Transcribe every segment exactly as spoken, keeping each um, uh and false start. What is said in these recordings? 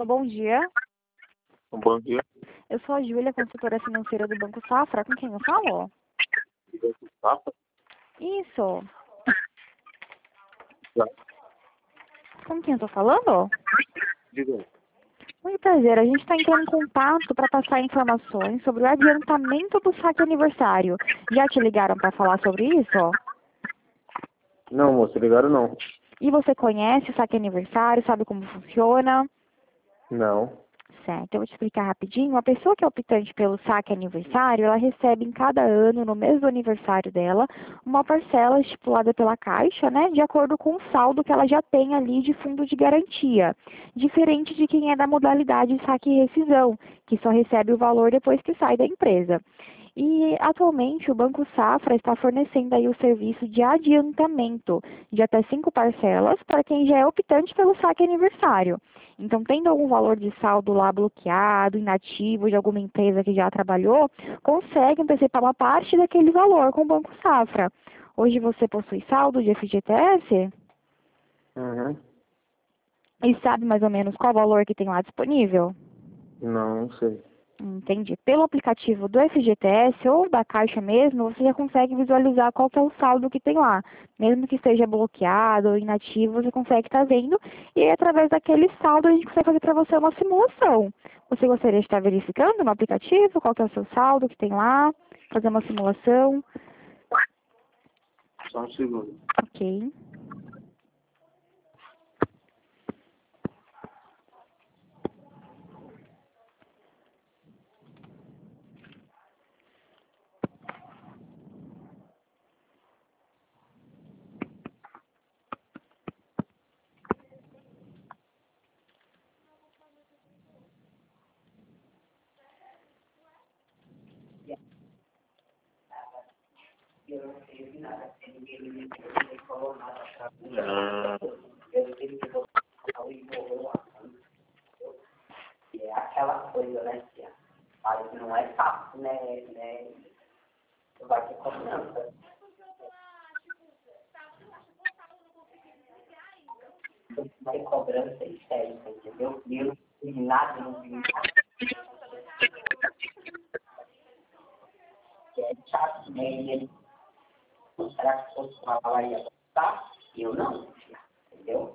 Bom dia. Um bom dia. Eu sou a Júlia, consultora financeira do Banco Safra. Com quem eu falo? Safra? Isso. Já. Com quem eu tô falando? Diga aí. Muito prazer. A gente está entrando em contato para passar informações sobre o adiantamento do saque aniversário. Já te ligaram para falar sobre isso? Não, moço, ligaram não. E você conhece o saque aniversário? Sabe como funciona? Não. Certo, eu vou te explicar rapidinho. A pessoa que é optante pelo saque aniversário, ela recebe em cada ano, no mês do aniversário dela, uma parcela estipulada pela Caixa, né, de acordo com o saldo que ela já tem ali de fundo de garantia. Diferente de quem é da modalidade saque e rescisão, que só recebe o valor depois que sai da empresa. E atualmente o Banco Safra está fornecendo aí o serviço de adiantamento de até cinco parcelas para quem já é optante pelo saque aniversário. Então, tendo algum valor de saldo lá bloqueado, inativo de alguma empresa que já trabalhou, consegue antecipar uma parte daquele valor com o Banco Safra. Hoje você possui saldo de F G T S? Uhum. E sabe mais ou menos qual valor que tem lá disponível? Não, não sei. Entendi. Pelo aplicativo do F G T S ou da Caixa mesmo, você já consegue visualizar qual que é o saldo que tem lá. Mesmo que esteja bloqueado ou inativo, você consegue estar vendo. E aí, através daquele saldo, a gente consegue fazer para você uma simulação. Você gostaria de estar verificando no aplicativo qual que é o seu saldo que tem lá? Fazer uma simulação? Só um segundo. Ok. Ah, É aquela coisa, né, que aí não é fácil, né, né, vai ter cobrança. Vai ter cobrança histérica, entendeu? E eu não fiz nada, não vi nada. Que é chato, né, e ele, será que fosse uma lá ia gostar? Eu não, entendeu?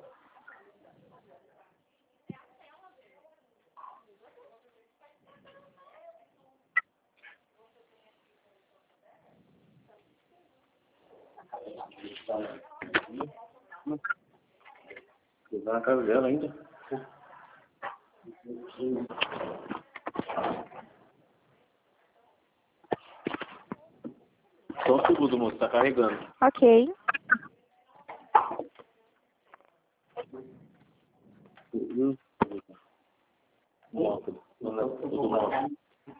eu vou na casa dela ainda. Só um segundo, moço, tá carregando. Ok. Uhum. Móvel. Tudo móvel.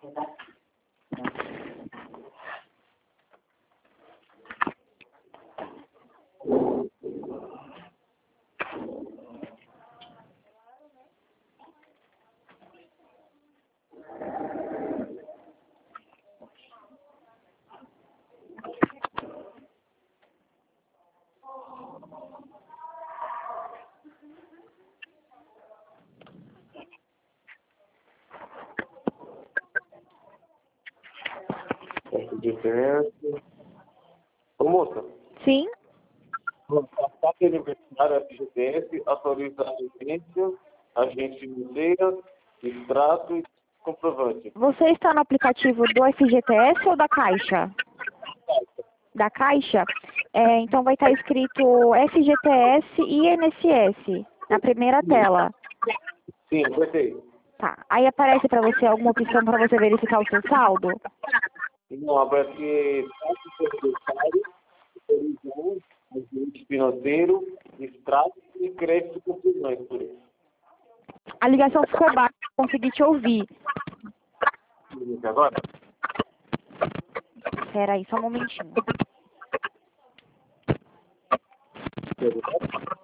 F G T S. Ô, moça, Sim? passar aquele aniversário F G T S, atualiza a agência, agente financeira, extrato e comprovante. Você está no aplicativo do F G T S ou da Caixa? Da Caixa? É, então vai estar escrito F G T S e I N S S na primeira tela. Sim, apertei. Tá. Aí aparece para você alguma opção para você verificar o seu saldo? Não, aparece aniversário, supervisão, agente financeiro, extrato e crédito comprovante por isso. A ligação ficou baixa, não consegui te ouvir. Agora? Espera aí, só um momentinho.